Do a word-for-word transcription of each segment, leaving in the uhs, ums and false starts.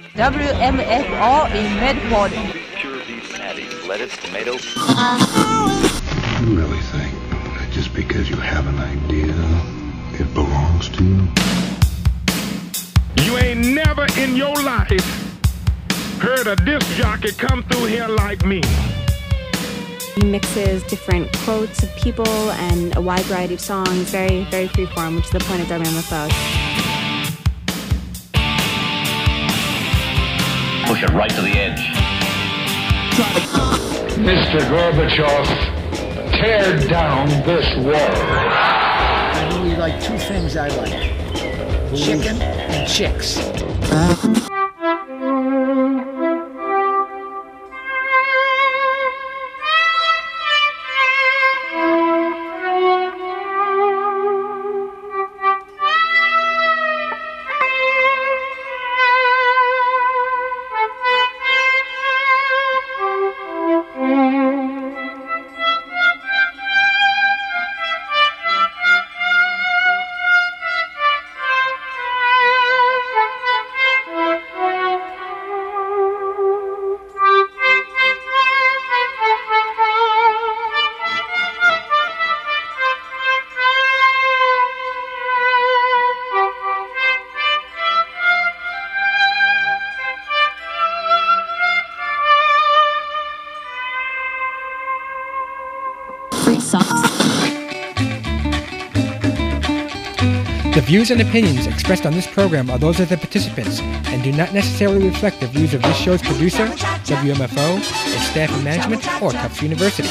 W M F O in Medford. Pure beef patties, lettuce, tomato. You really think that just because you have an idea, it belongs to you? You ain't never in your life heard a disc jockey come through here like me. He mixes different quotes of people and a wide variety of songs, very, very freeform, which is the point of W M F O. Push it right to the edge. Mister Gorbachev, tear down this wall. I only like two things I like. Chicken and chicks. The views and opinions expressed on this program are those of the participants and do not necessarily reflect the views of this show's producer, W M F O, its staff and management, or Tufts University.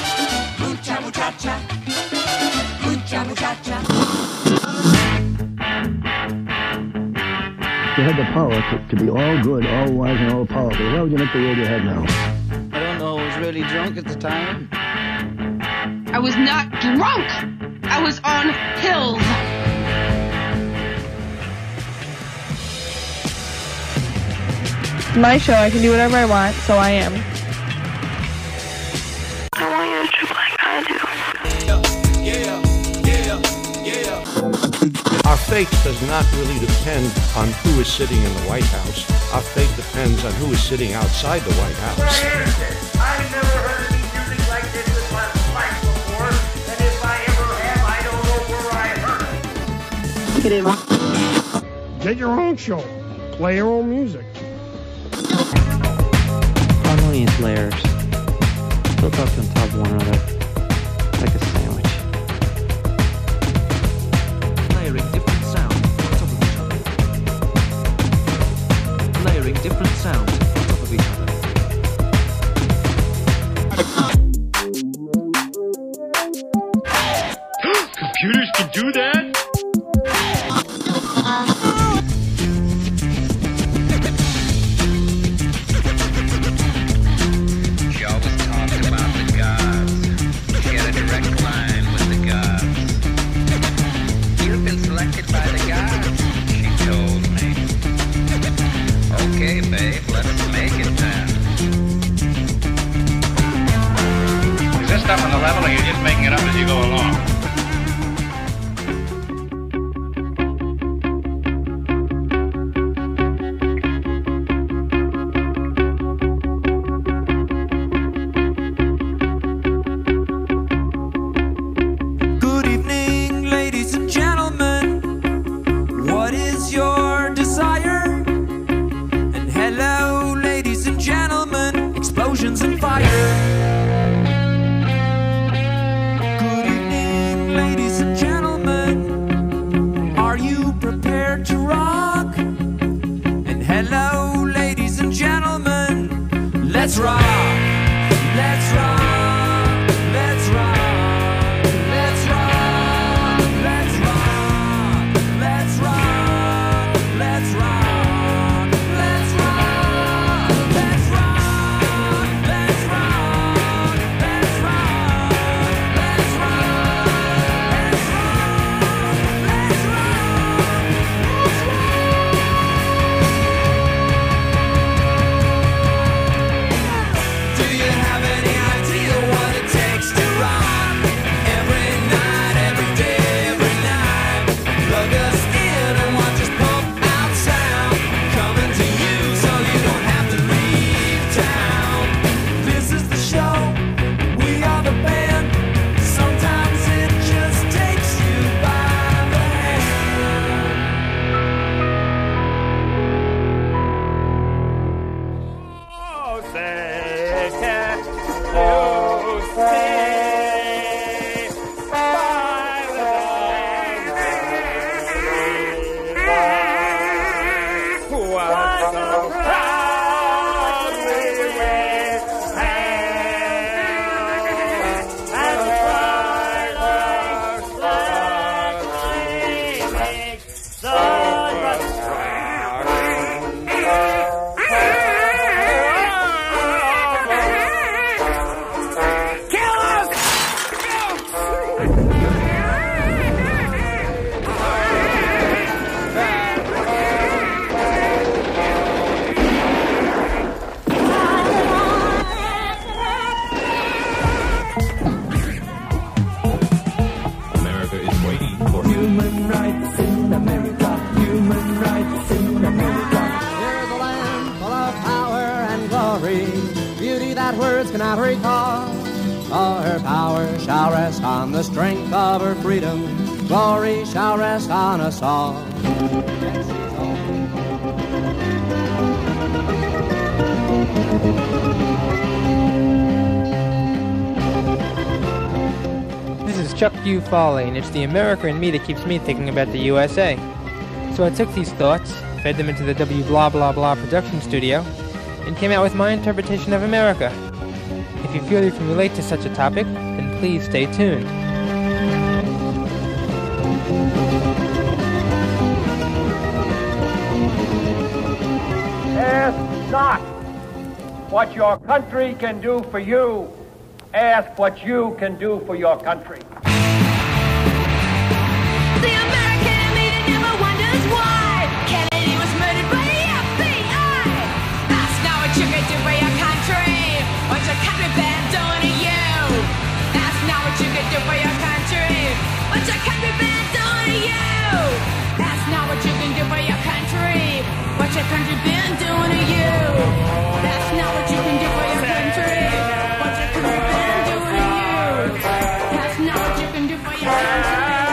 You had the power to, to be all good, all wise, and all powerful. Why would you make the world you have now? I don't know. I was really drunk at the time. I was not drunk. I was on pills. My show, I can do whatever I want, so I am. I want you to drink like I do. Yeah, yeah, yeah, yeah. Our fate does not really depend on who is sitting in the White House. Our fate depends on who is sitting outside the White House. Where is it? I've never heard any music like this in my life before, and if I ever have, I don't know where I heard it. Get your own show. Play your own music. Harmonious layers built up on top of one another like a sandwich. Layering different sounds on top of each other. Layering different sounds on top of each other. Computers can do that? Okay, babe, let's make it then. Is this stuff on the level, or are you just making it up as you go along? Good evening, ladies and gentlemen. What is your desire? Hello, ladies and gentlemen, explosions and fire. Good evening, ladies and gentlemen. Are you prepared to rock? And hello, ladies and gentlemen, let's rock. Let's rock. Let's rock. Let's rock. Let's rock. Let's rock. Let's rock. Words cannot recall. All her power shall rest on the strength of her freedom. Glory shall rest on us all. This is Chuck U. Foley, and it's the America in me that keeps me thinking about the U S A. So I took these thoughts, fed them into the W blah blah blah production studio, and came out with my interpretation of America. If you feel you can relate to such a topic, then please stay tuned. Ask not what your country can do for you. Ask what you can do for your country. The American in me that never wonders why Kennedy was murdered by the F B I. That's not what you can do for your country. What your country been doing to you? That's not what you can do for your country. What your country been doing to you? That's not what you can do for your country. What your country been doing to you? That's not what you can do for your country. What your country been doing to you? That's not what you can do for your country.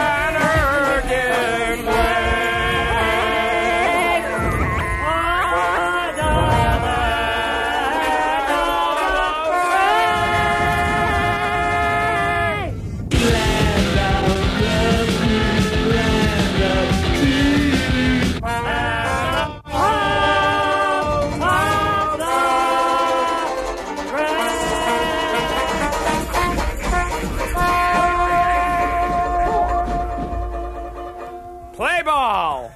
Play ball!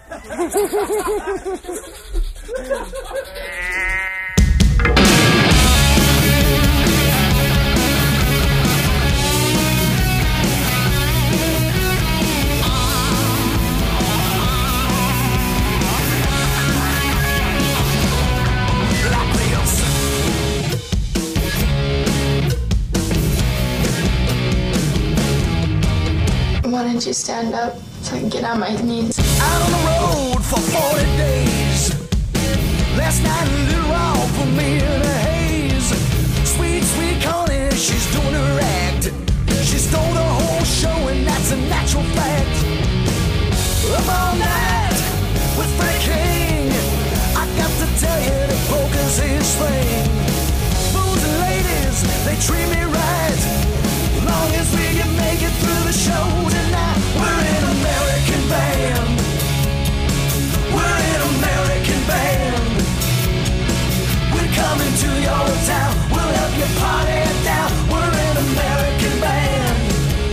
Why don't you stand up so I can get on my knees? Out on the road for forty days. Last night a little while for me in a haze. Sweet, sweet Connie, she's doing her act. She stole the whole show and that's a natural fact. Up all night with Freddie King. I got to tell you the poker's his thing. Fools and ladies, they treat me right. Long as we can make it through the show tonight. We're an American band. We're an American band. We're coming to your town. We'll help you party down. We're an American band.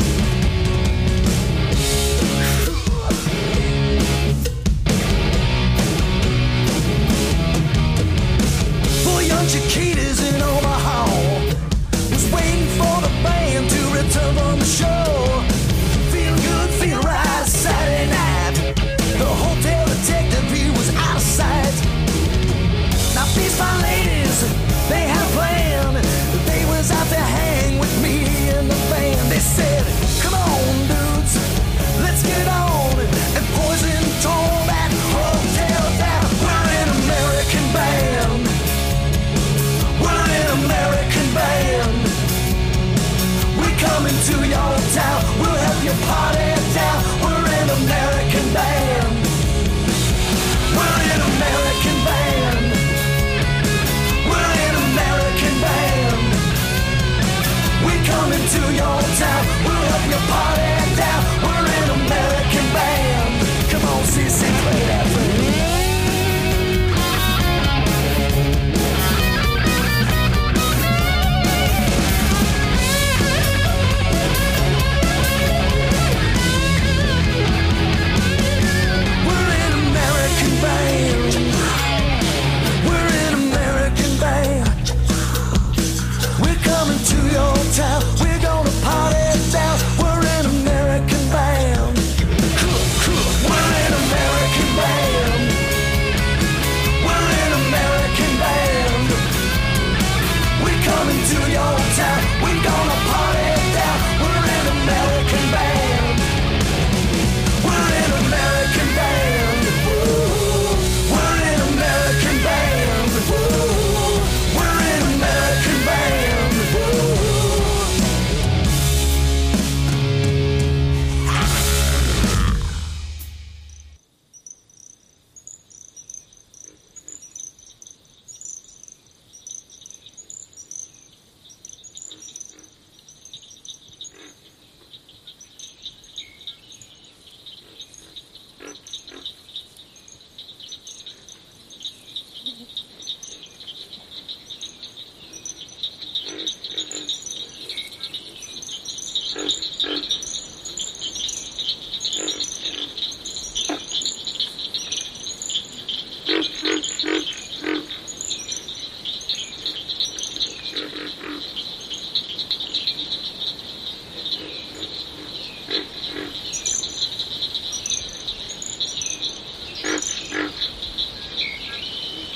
For young Chiquitas in Omaha was waiting for the band to return from the show. Feel good, feel right, Saturday night. The hotel detective, he was out of sight. Now these fine ladies, they had a plan. They was out to hang with me and the band. They said, come on dudes, let's get on. And Poison tore that hotel down. We're an American band. We're an American band. We're coming to your town. We'll help you party down. We're an American band. We're an American band. We're an American band. We're coming to your town. We'll help you party down. We're an American band. Come on, C C, play that for me.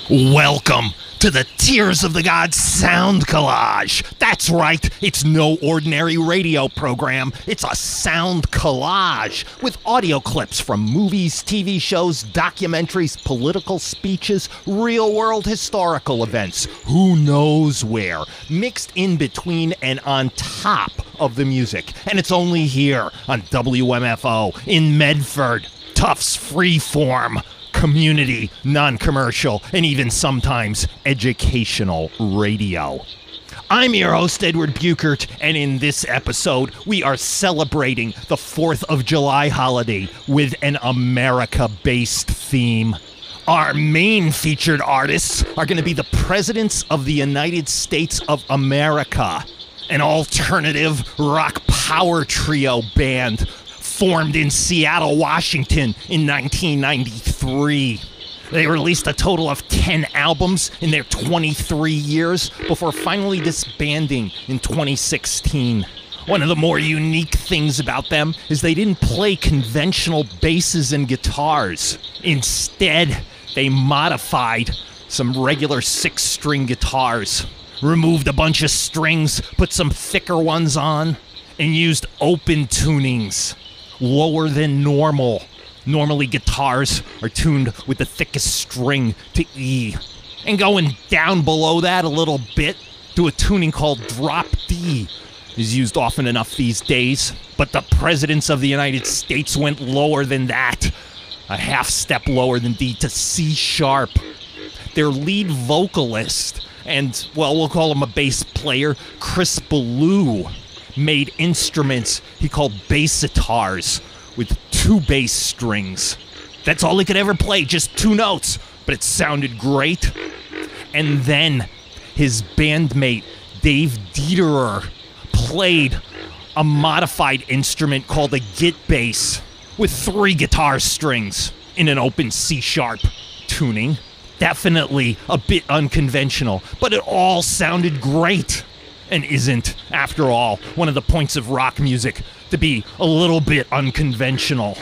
Welcome to the Tears of the Gods Sound Collage. That's right, it's no ordinary radio program. It's a sound collage with audio clips from movies, T V shows, documentaries, political speeches, real-world historical events, who knows where, mixed in between and on top of the music. And it's only here on W M F O in Medford, Tufts Freeform. Community, non-commercial, and even sometimes educational radio. I'm your host, Edward Buchert, and in this episode, we are celebrating the fourth of July holiday with an America-based theme. Our main featured artists are going to be the Presidents of the United States of America, an alternative rock power trio band formed in Seattle, Washington in nineteen ninety-three. They released a total of ten albums in their twenty-three years before finally disbanding in twenty sixteen. One of the more unique things about them is they didn't play conventional basses and guitars. Instead, they modified some regular six-string guitars, removed a bunch of strings, put some thicker ones on, and used open tunings. Lower than normal. Normally guitars are tuned with the thickest string to E. And going down below that a little bit to a tuning called drop D is used often enough these days. But the Presidents of the United States went lower than that. A half step lower than D to C sharp. Their lead vocalist, and well, we'll call him a bass player, Chris Ballou, made instruments he called bassitars with two bass strings. That's all he could ever play, just two notes, but it sounded great. And then his bandmate, Dave Dederer, played a modified instrument called a git bass with three guitar strings in an open C-sharp tuning. Definitely a bit unconventional, but it all sounded great. And isn't, after all, one of the points of rock music to be a little bit unconventional.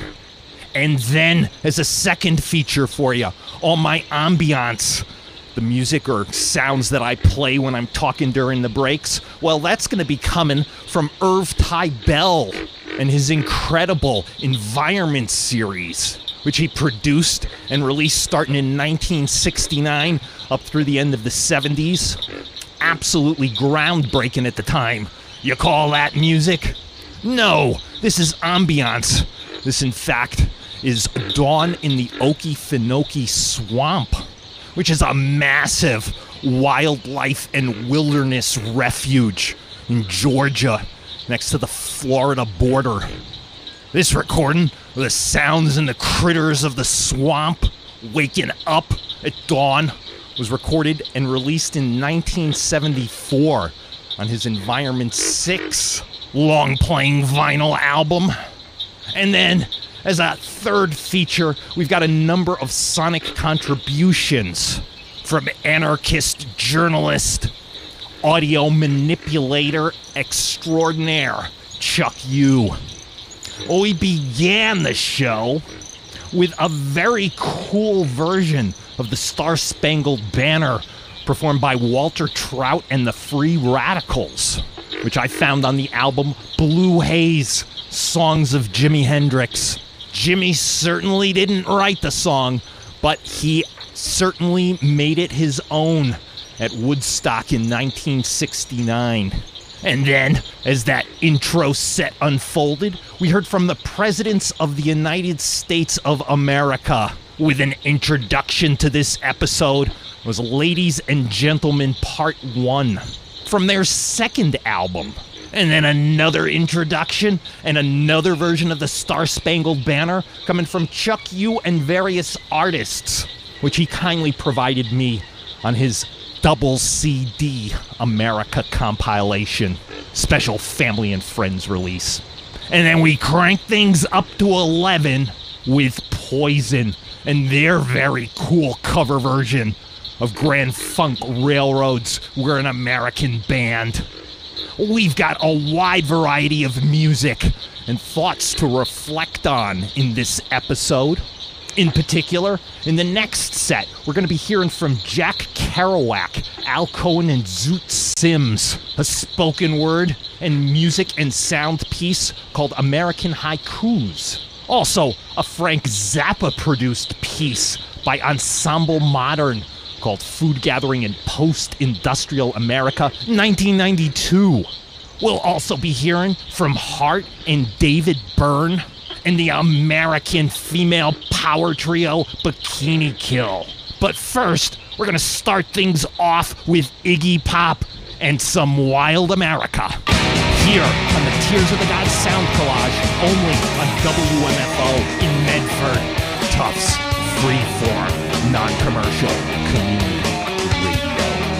And then, as a second feature for you, all my ambiance, the music or sounds that I play when I'm talking during the breaks, well, that's going to be coming from Irv Tybell and his incredible Environment series, which he produced and released starting in nineteen sixty-nine up through the end of the seventies. Absolutely groundbreaking at the time. You call that music? No, this is ambiance. This, in fact, is Dawn in the Okefenokee Swamp, which is a massive wildlife and wilderness refuge in Georgia, next to the Florida border. This recording of the sounds and the critters of the swamp waking up at dawn was recorded and released in nineteen seventy-four on his Environment six long-playing vinyl album. And then, as a third feature, we've got a number of sonic contributions from anarchist journalist, audio manipulator extraordinaire, Chuck U. Well, we began the show with a very cool version of the Star-Spangled Banner performed by Walter Trout and the Free Radicals, which I found on the album Blue Haze, Songs of Jimi Hendrix. Jimmy certainly didn't write the song, but he certainly made it his own at Woodstock in nineteen sixty-nine. And then, as that intro set unfolded, we heard from the Presidents of the United States of America. With an introduction to this episode was Ladies and Gentlemen Part one from their second album. And then another introduction and another version of the Star-Spangled Banner coming from Chuck U and various artists, which he kindly provided me on his double C D America compilation, special family and friends release. And then we crank things up to eleven with Poison and their very cool cover version of Grand Funk Railroad's We're an American Band. We've got a wide variety of music and thoughts to reflect on in this episode. In particular, in the next set, we're going to be hearing from Jack Kerouac, Al Cohen, and Zoot Sims, a spoken word and music and sound piece called American Haikus. Also, a Frank Zappa-produced piece by Ensemble Modern called Food Gathering in Post-Industrial America, nineteen ninety-two. We'll also be hearing from Hart and David Byrne and the American female power trio Bikini Kill. But first, we're gonna start things off with Iggy Pop and Some Wild America. Here on the Tears of the Gods Sound Collage, only on W M F O in Medford. Tufts, freeform, non-commercial, community radio.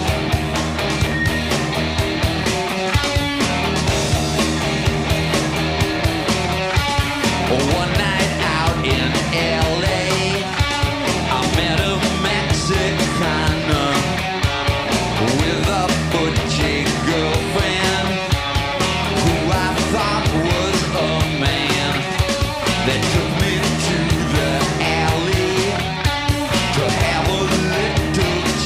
One night out in L A, I met a Mexicana with a butchie girlfriend who I thought was a man. They took me to the alley to have a little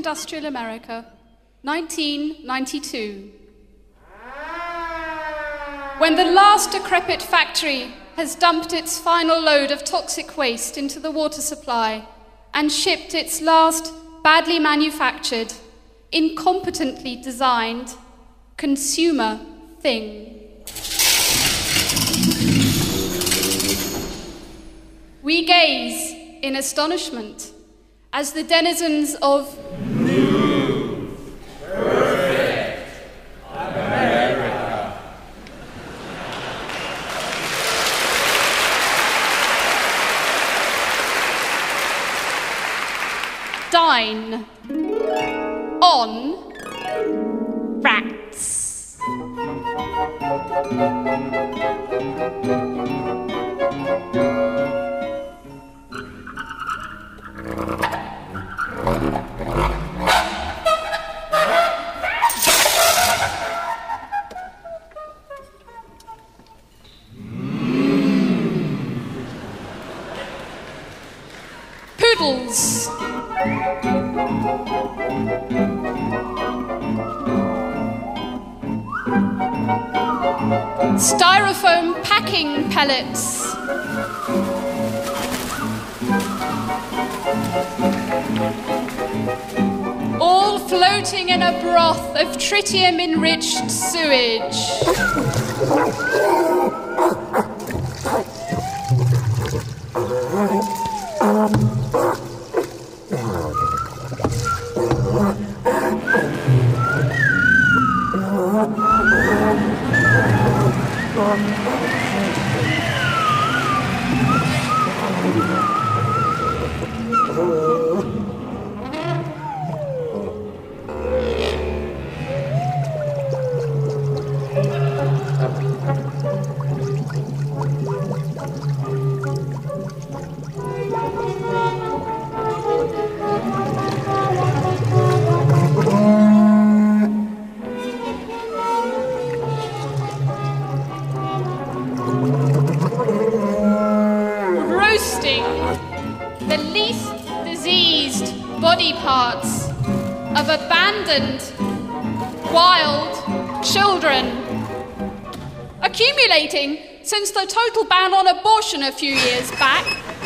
post-industrial America, nineteen ninety-two. When the last decrepit factory has dumped its final load of toxic waste into the water supply and shipped its last badly manufactured, incompetently designed consumer thing. We gaze in astonishment as the denizens of New Perfect America dine on rats. Poodles. Styrofoam packing pellets. All floating in a broth of tritium-enriched sewage. The least diseased body parts of abandoned wild children, accumulating since the total ban on abortion a few years back.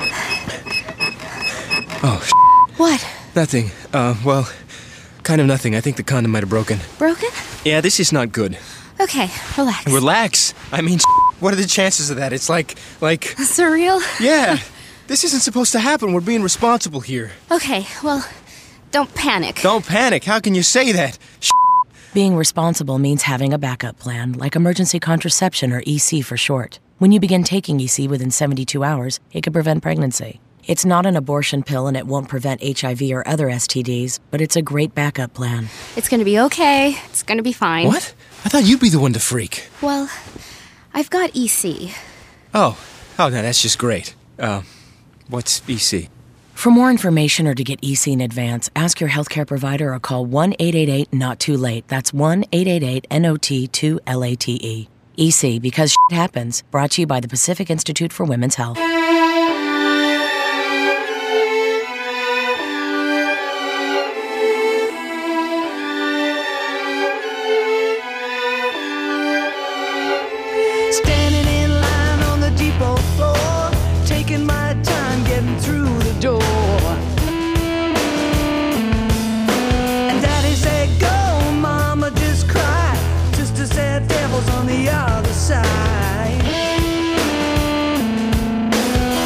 Oh, sh**. What? Nothing. Uh, well, kind of nothing. I think the condom might have broken. Broken? Yeah, this is not good. Okay, relax. Relax? I mean, sh**, what are the chances of that? It's like, like... Surreal? Yeah. This isn't supposed to happen. We're being responsible here. Okay, well, don't panic. Don't panic. How can you say that? Sh**. Being responsible means having a backup plan, like emergency contraception, or E C for short. When you begin taking E C within seventy-two hours, it can prevent pregnancy. It's not an abortion pill and it won't prevent H I V or other S T Ds, but it's a great backup plan. It's gonna be okay. It's gonna be fine. What? I thought you'd be the one to freak. Well, I've got E C. Oh. Oh, no, that's just great. Uh... What's E C? For more information or to get E C in advance, ask your healthcare provider or call one eight eight eight not too late. That's one eight eight eight N O T two L A T E. E C, because shit happens. Brought to you by the Pacific Institute for Women's Health. Standing in line on the depot floor, taking my time getting through the door. And Daddy said, go, Mama, just cry. Sister said, devil's on the other side.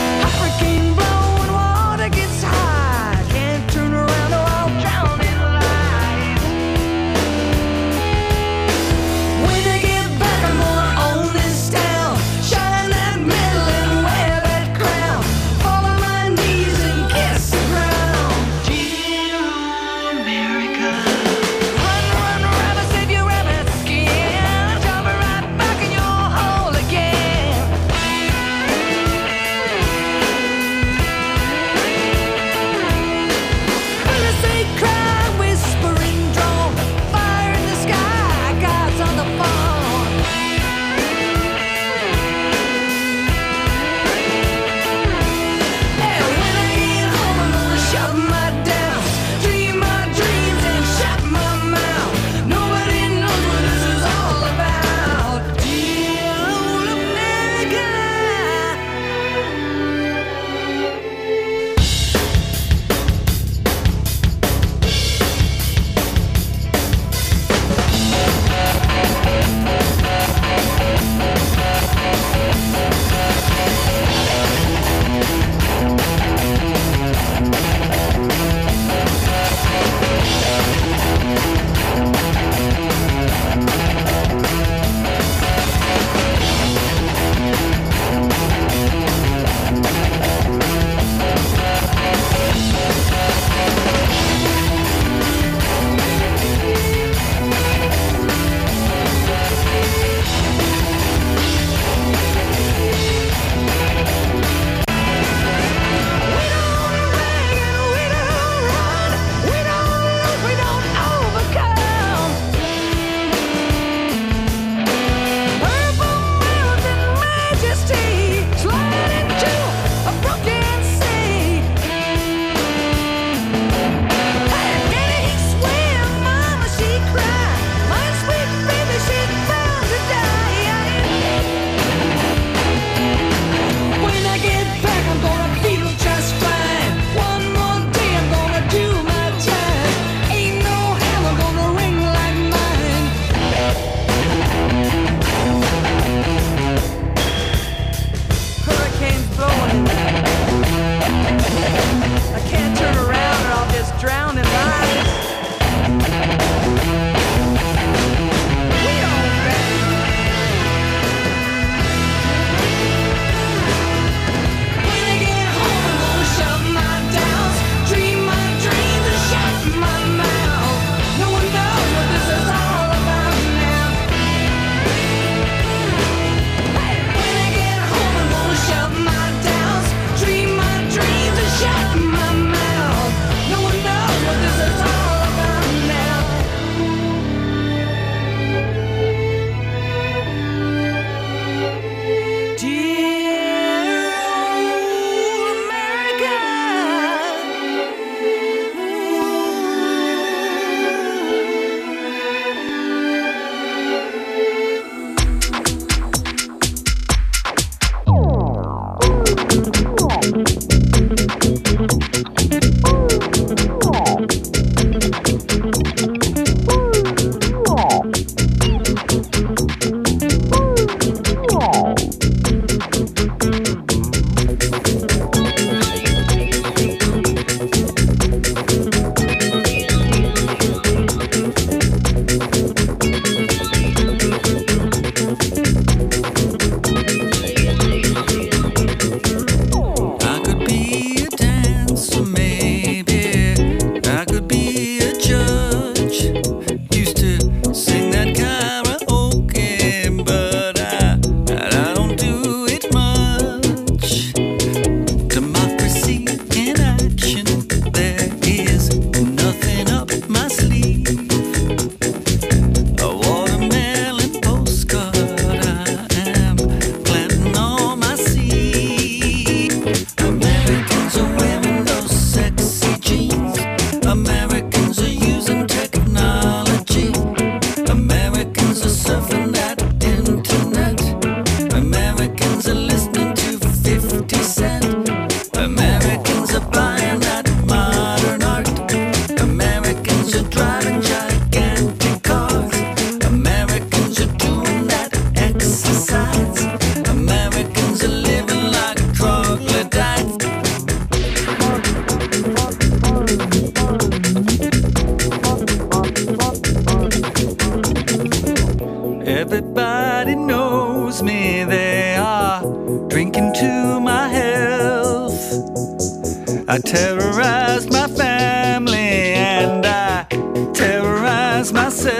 Everybody knows me, they are drinking to my health. I terrorize my family and I terrorize myself.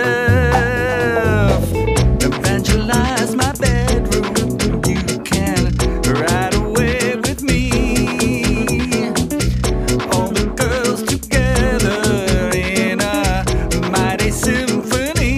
Evangelize my bedroom, you can ride away with me. All the girls together in a mighty symphony.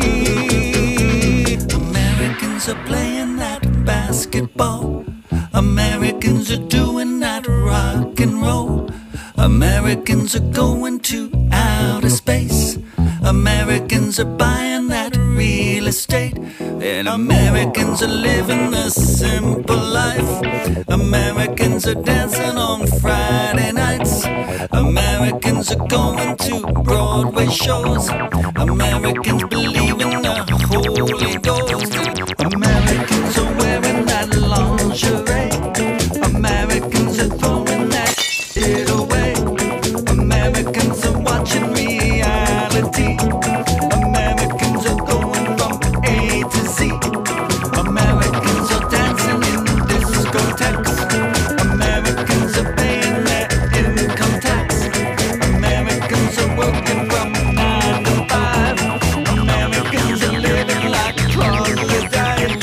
Americans are playing that basketball. Americans are doing that rock and roll. Americans are going to outer space. Americans are buying that real estate. And Americans are living the simple life. Americans are dancing on Friday nights. Americans are going to Broadway shows. Americans believe in the Holy Ghost. Americans are wearing that lingerie. Americans are throwing that shit away. Americans are watching reality. Americans are going from A to Z. Americans are dancing in discotheques. Americans are paying their income tax. Americans are working from nine to five. Americans are living like troglodytes.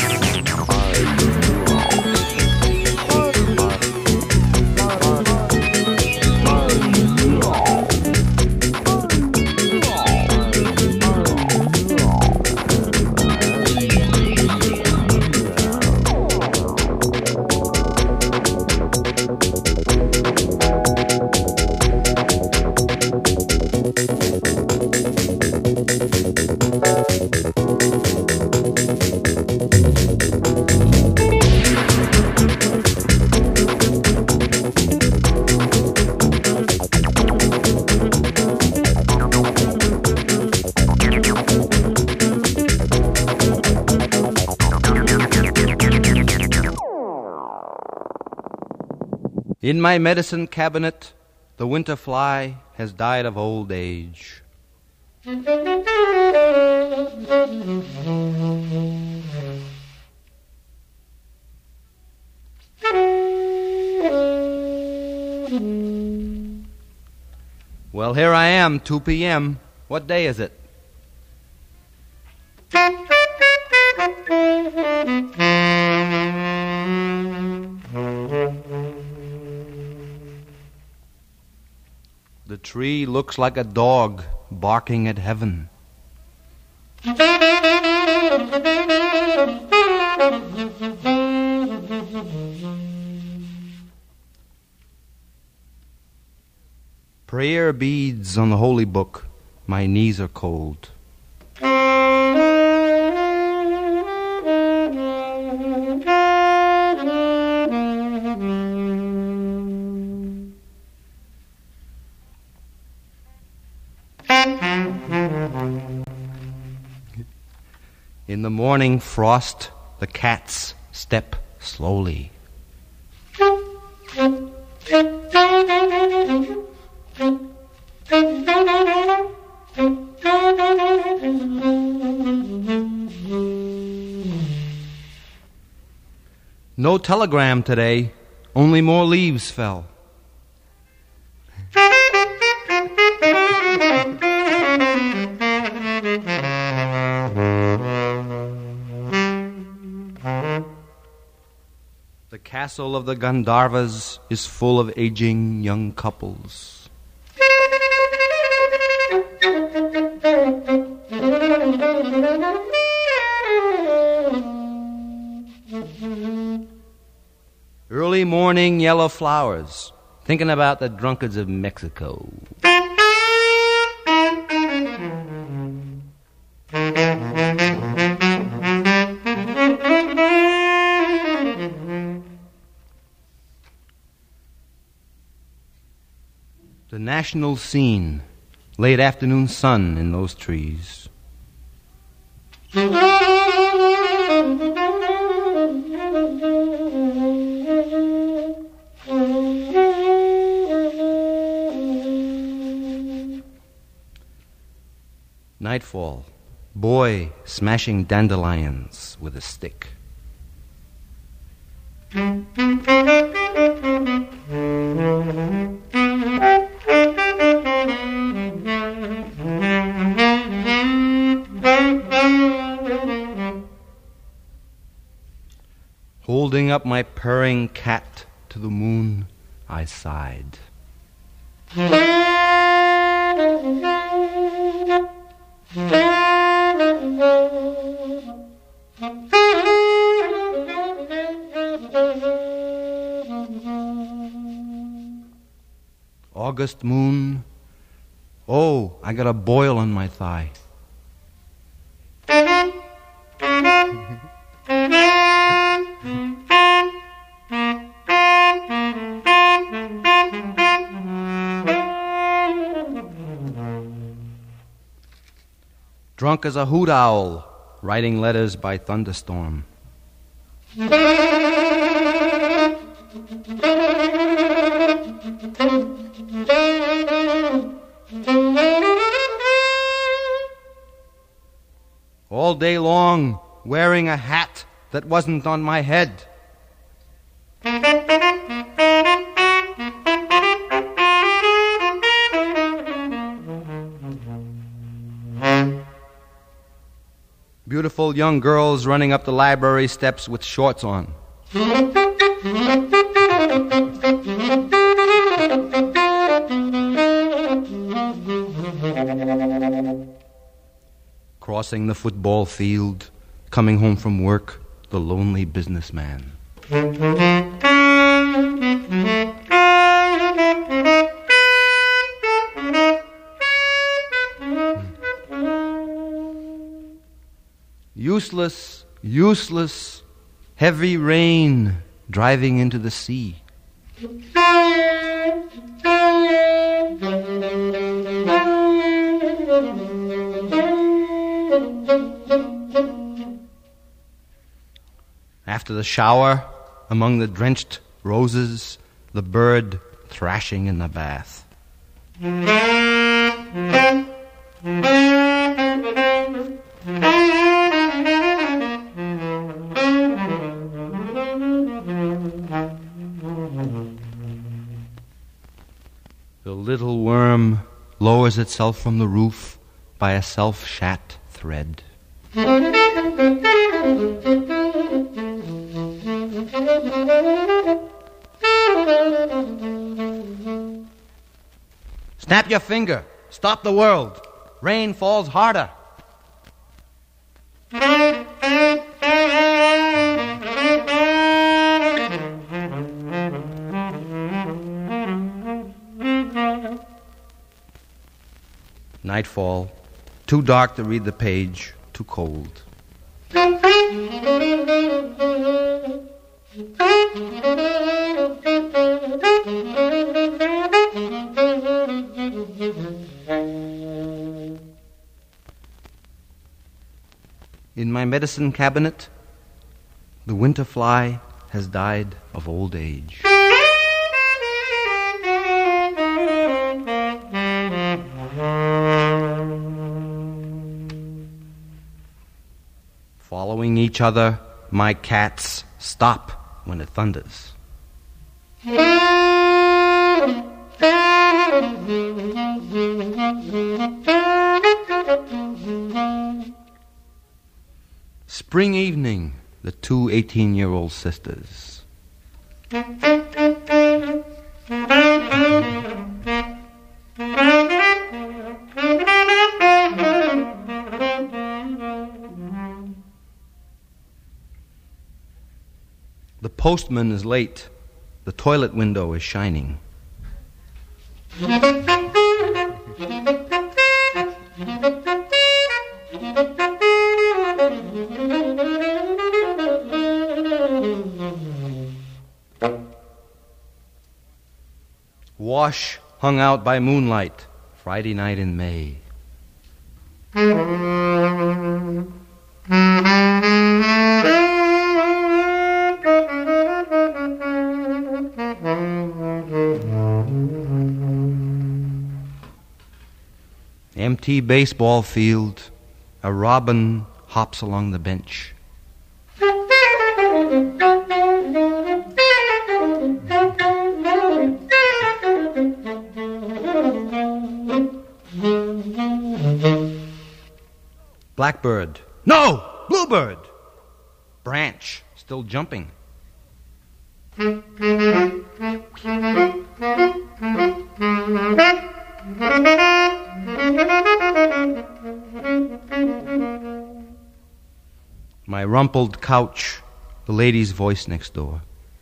In my medicine cabinet, the winter fly has died of old age. Well, here I am, two p.m. What day is it? The tree looks like a dog barking at heaven. Prayer beads on the holy book. My knees are cold. In the morning frost, the cats step slowly. No telegram today, only more leaves fell. The castle of the Gandharvas is full of aging young couples. Early morning yellow flowers, thinking about the drunkards of Mexico. The national scene, late afternoon sun in those trees. Nightfall, Boy smashing dandelions with a stick. Holding up my purring cat to the moon, I sighed. August moon, oh, I got a boil on my thigh. Drunk as a hoot owl, writing letters by thunderstorm. All day long, wearing a hat that wasn't on my head. Beautiful young girls running up the library steps with shorts on. Crossing the football field, coming home from work, the lonely businessman. Useless, useless, heavy rain driving into the sea. After the shower, among the drenched roses, the bird thrashing in the bath. The little worm lowers itself from the roof by a self-shat thread. Snap your finger. Stop the world. Rain falls harder. Nightfall. Too dark to read the page. Too cold. In my medicine cabinet, the winter fly has died of old age. Following each other, my cats stop when it thunders. Spring evening, the two eighteen-year-old sisters. The postman is late. The toilet window is shining. Wash hung out by moonlight, Friday night in May. Empty baseball field, A robin hops along the bench. Blackbird. No! Bluebird! Branch. Still jumping. My rumpled couch. The lady's voice next door.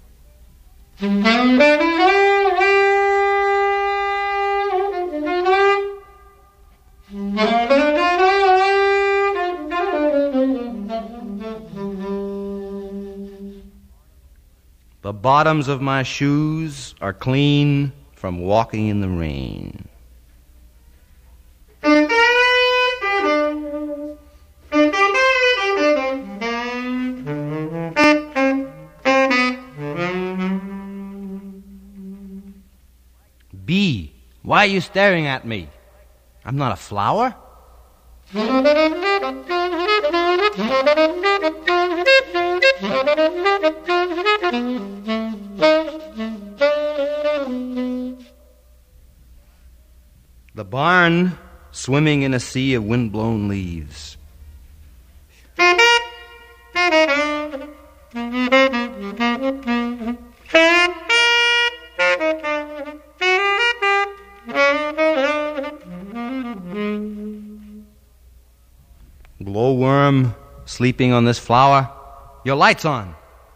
The bottoms of my shoes are clean from walking in the rain. Bee, why are you staring at me? I'm not a flower. The barn swimming in a sea of wind-blown leaves. Glowworm sleeping on this flower. Your light's on.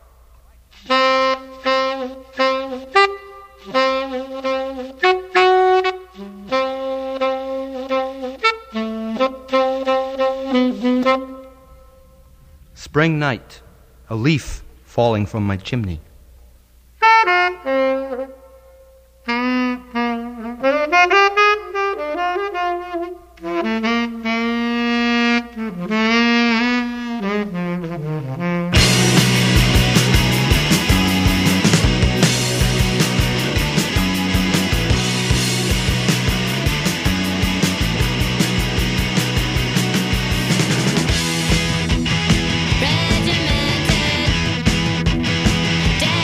Spring night, a leaf falling from my chimney. Regimented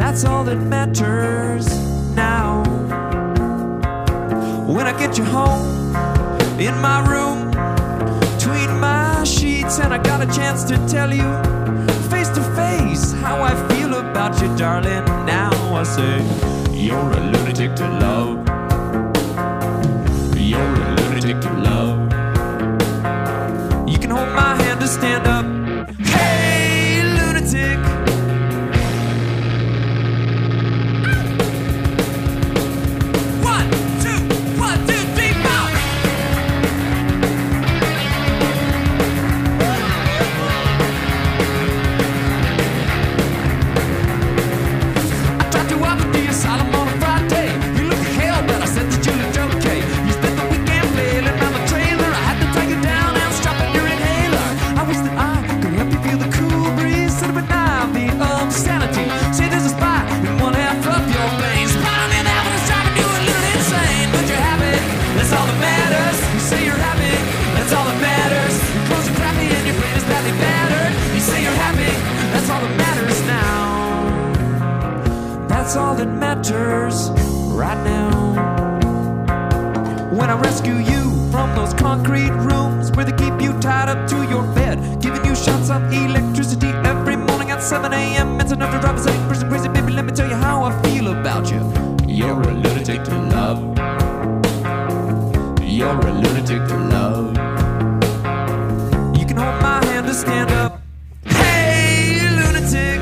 That's all that matters now. When I get you home in my room, between my sheets, and I got a chance to tell you face to face how I feel about you, darling. Now I say, you're a lunatic to love. You're a lunatic to love. You can hold my hand to stand up. Hey, lunatic. One, two, one, two, three, four. I tried to walk to your asylum on a Friday. You looked hell, but I said that you looked okay. You spent the weekend flailing around the trailer. I had to drag you down and strap in your inhaler. I wish that I could help you feel the cool breeze. Sit up and down the obscenity. Say there's a spot in one half of your veins. Spot in that one is driving you a little insane. But you're happy, that's all that matters. You say you're happy, that's all that matters. Your clothes are crappy and your brain is badly battered. You say you're happy, that's all that matters now. That's all that matters right now. When I rescue you from those concrete rooms where they keep you tied up to your bed, giving you shots of electricity every morning at seven a.m. It's enough to drive a sane person crazy, baby. Let me tell you how I feel about you. You're a lunatic to love. You're a lunatic to love. You can hold my hand to stand up. Hey, lunatic.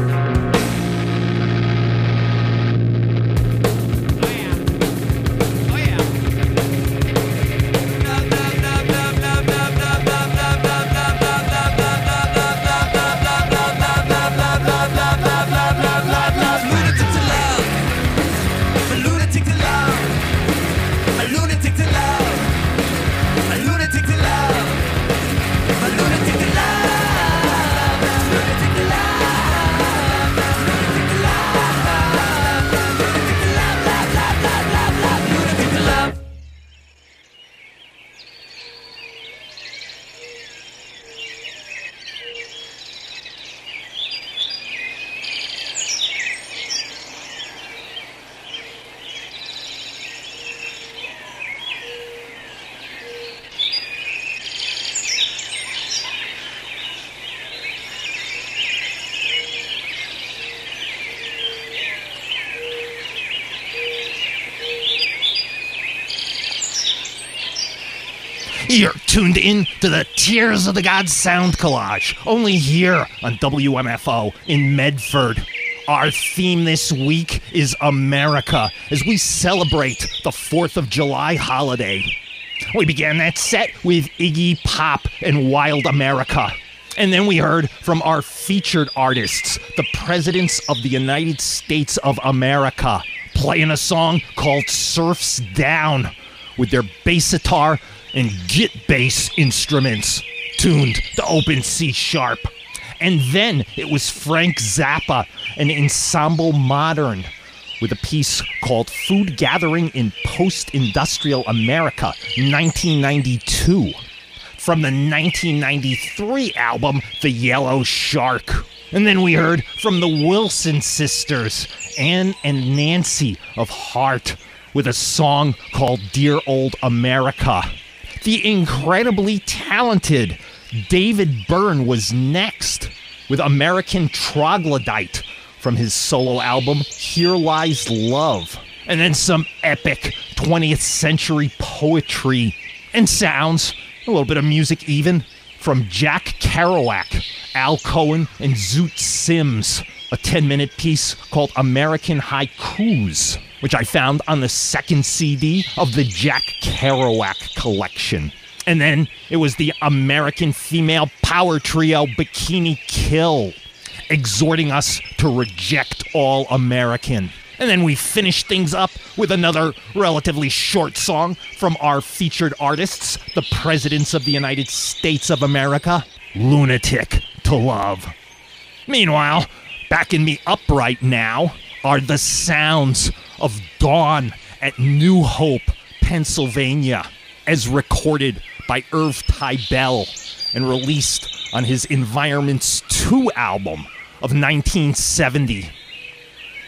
You're tuned in to the Tears of the Gods Sound Collage, only here on W M F O in Medford. Our theme this week is America, as we celebrate the fourth of July holiday. We began that set with Iggy Pop and Wild America. And then we heard from our featured artists, the Presidents of the United States of America, playing a song called Surfs Down with their bass guitar and git bass instruments tuned to open C sharp. And then it was Frank Zappa and Ensemble Modern with a piece called Food Gathering in Post-Industrial America, nineteen ninety-two, from the nineteen ninety-three album The Yellow Shark. And then we heard from the Wilson sisters, Ann and Nancy of Heart, with a song called Dear Old America. The incredibly talented David Byrne was next with American Troglodyte from his solo album Here Lies Love. And then some epic twentieth century poetry and sounds, a little bit of music even, from Jack Kerouac, Al Cohen, and Zoot Sims, a ten-minute piece called American Haikus, which I found on the second C D of the Jack Kerouac collection. And then it was the American female power trio Bikini Kill, exhorting us to reject all American. And then we finished things up with another relatively short song from our featured artists, the Presidents of the United States of America, Lunatic to Love. Meanwhile, backing me up right now are the sounds of Dawn at New Hope, Pennsylvania, as recorded by Irv Tybell and released on his Environments two album of nineteen seventy.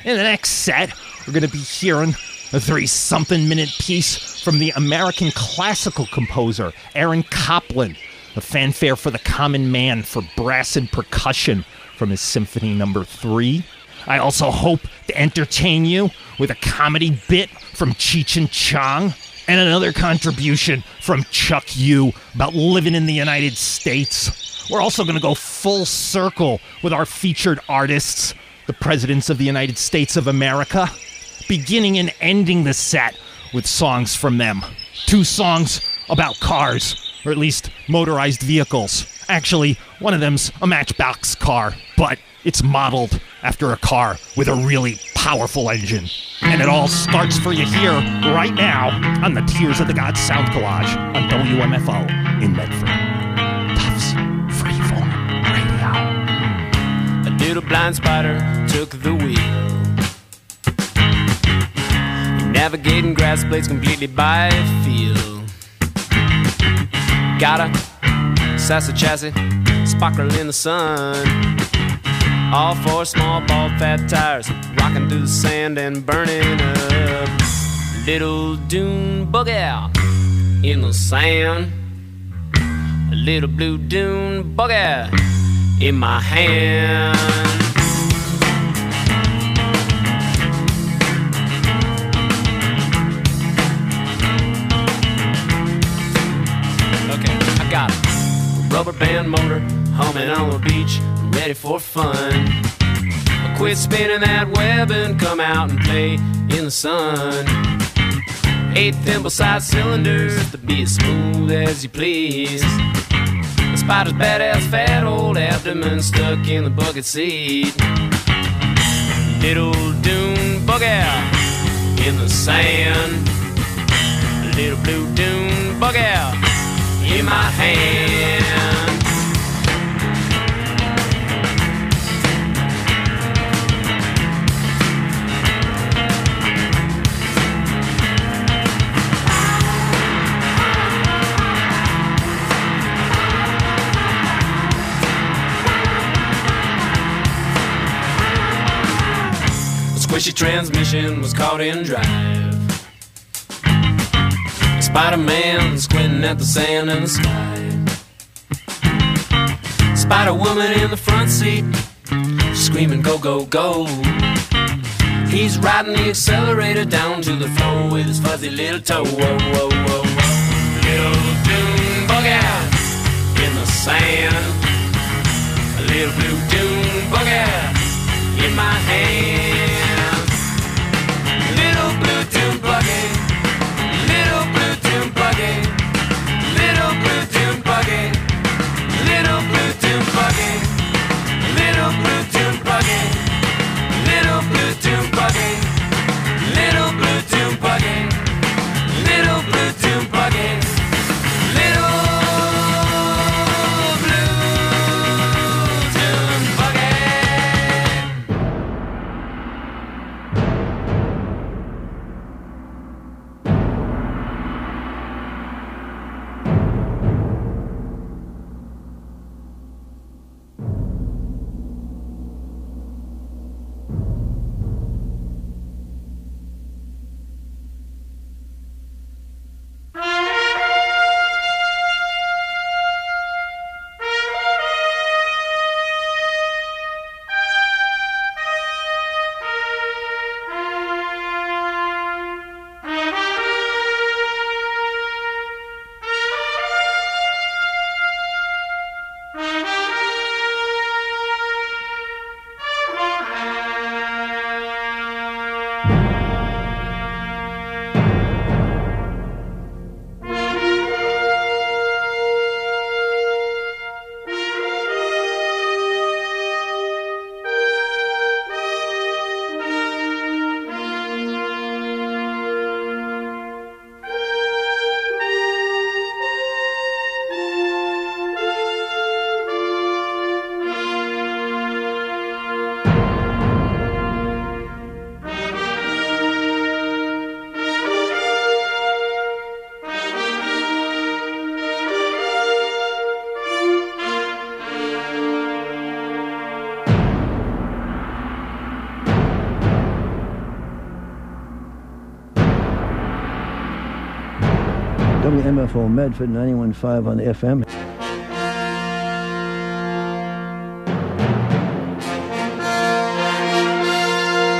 In the next set, we're going to be hearing a three-something minute piece from the American classical composer Aaron Copland, a fanfare for the common man for brass and percussion from his Symphony Number three. I also hope to entertain you with a comedy bit from Cheech and Chong, and another contribution from Chuck Yu about living in the United States. We're also going to go full circle with our featured artists, the presidents of the United States of America, beginning and ending the set with songs from them. Two songs about cars, or at least motorized vehicles. Actually, one of them's a Matchbox car, but it's modeled after a car with a really powerful engine. And it all starts for you here, right now, on the Tears of the Gods Sound Collage on W M F O in Medford. Tuff's Freeform Radio. A little blind spider took the wheel, navigating grass blades completely by feel. Got a sassy chassis, sparkle in the sun. All four small bald fat tires, rocking through the sand and burning up. Little dune buggy out in the sand. A little blue dune buggy in my hand. Okay, I got it. Rubber band motor humming on the beach, ready for fun. I quit spinning that web and come out and play in the sun. Eight thimble-sized cylinders to be as smooth as you please. The spider's badass fat old abdomen stuck in the bucket seat. Little dune bug out in the sand. A little blue dune bug out in my hand. Squishy transmission was caught in drive. Spider-Man squinting at the sand and the sky. Spider-Woman in the front seat, screaming go, go, go. He's riding the accelerator down to the floor with his fuzzy little toe. Whoa, whoa, whoa, whoa. Little dune bug out in the sand. A little blue dune bug out in my hand. Little blue dune buggy, little blue dune buggy, little blue dune buggy, little blue dune buggy, little blue dune buggy, little blue dune buggy, little blue dune buggy, little blue dune buggy, little blue dune buggy. W M F O Medford ninety-one point five on the F M.